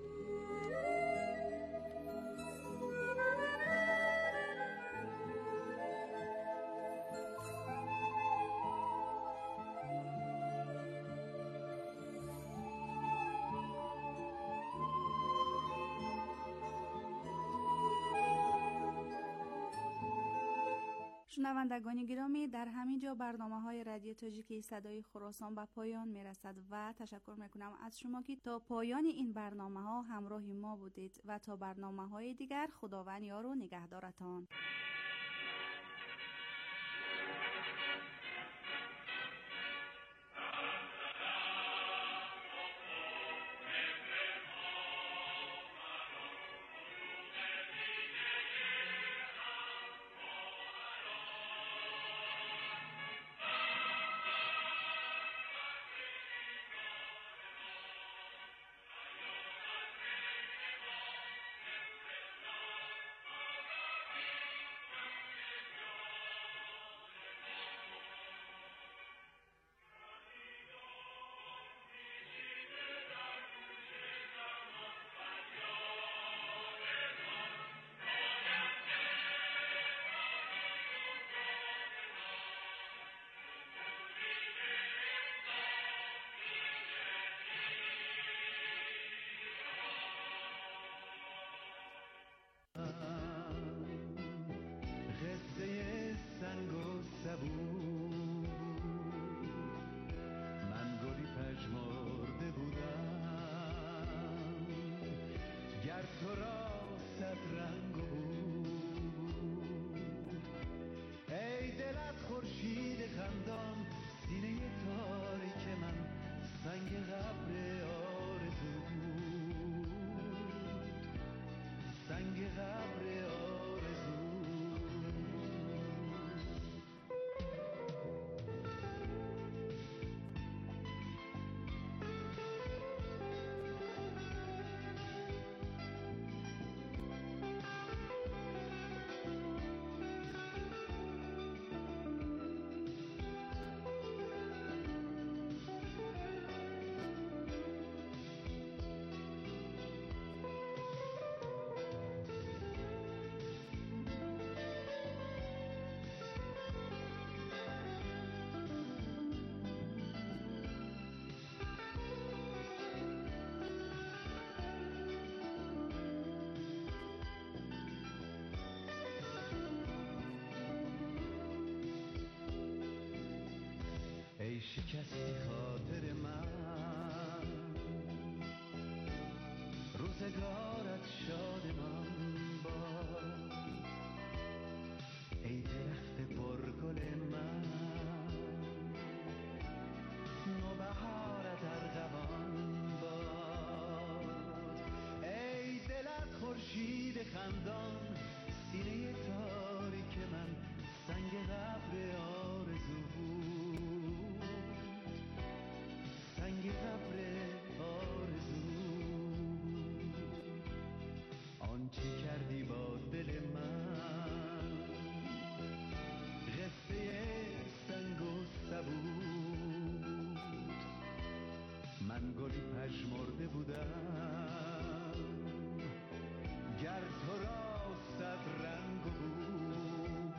شنوندگان گرامی، در همین جا برنامه‌های رادیو تاجیکی صدای خراسان به پایان میرسد و تشکر میکنم از شما که تا پایان این برنامه‌ها همراه ما بودید و تا برنامه‌های دیگر خداوند یار و نگهدارتان. من گلی پژمرده بودم، گر تو را صد رنگ بود. ای دل از خورشید خندان، سینه تاریک من سنگ قبر آرزو بود، سنگ قبر آرزو. ای شکستی خاطر من، روزگارت شادمان باد. ای درخت پرگل من، نوبهارت ارغوان باد. ای دل از خورشید خندان، سینه تاریک من سنگ قبر آرزو بود، سنگ قبر آرزو. آنچه کردی با دل من، قصه سنگ و سبود. من گلی پژمرده بودم، گر تو را صد رنگ بود.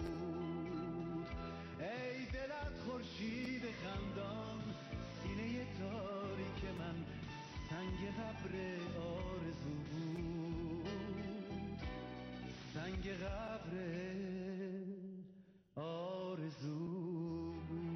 ای دل از خورشید خندان، سینه تاریک من سنگ قبر آرزو بود، سنگ قبر آرزو بود.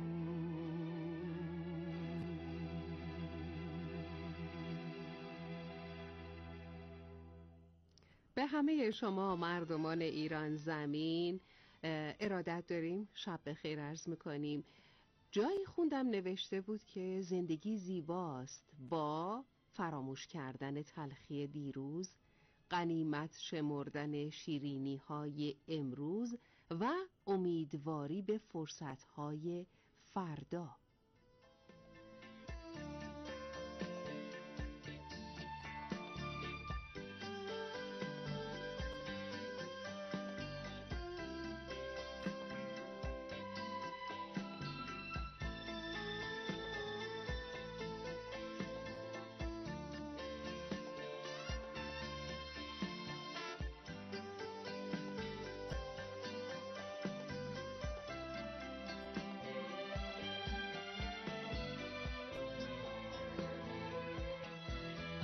به همه شما مردمان ایران زمین ارادت داریم، شب بخیر عرض میکنیم. جایی خوندم نوشته بود که زندگی زیباست با فراموش کردن تلخی دیروز، غنیمت شمردن شیرینی های امروز و امیدواری به فرصت های فردا.